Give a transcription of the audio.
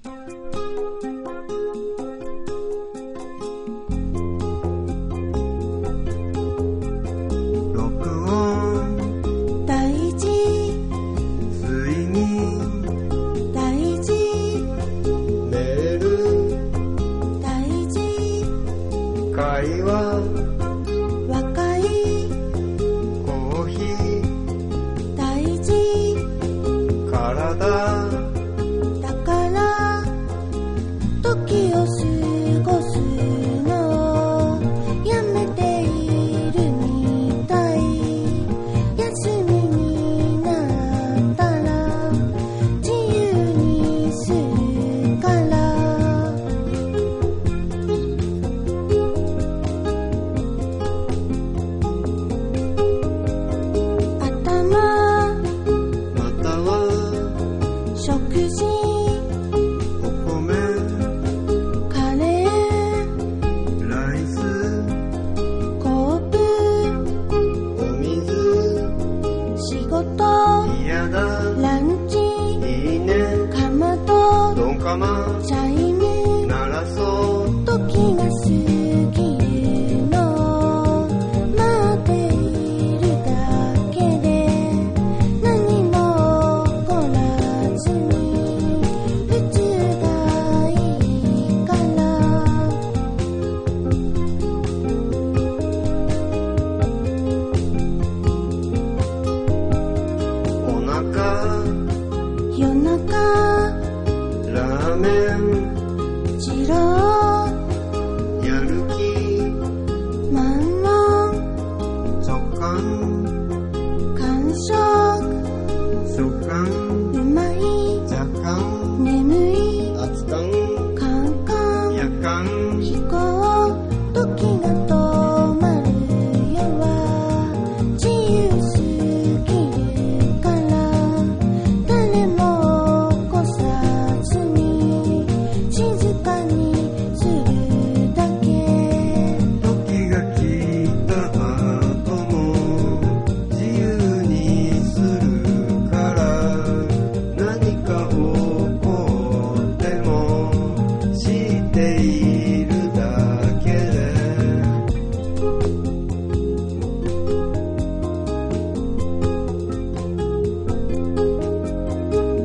会話若いコーヒー大事体だから時を過ごすのやめているみたい休みになったら自由にするから食事お米カレーライスコープお水仕事嫌だランチいいねかまどドンカマチャイム鳴らそう時が過ぎるの待っているだけで何も起こらずに普通がいいからお腹夜中ラーメン二郎やる気マンモン直感感触食感うまい若干眠い熱感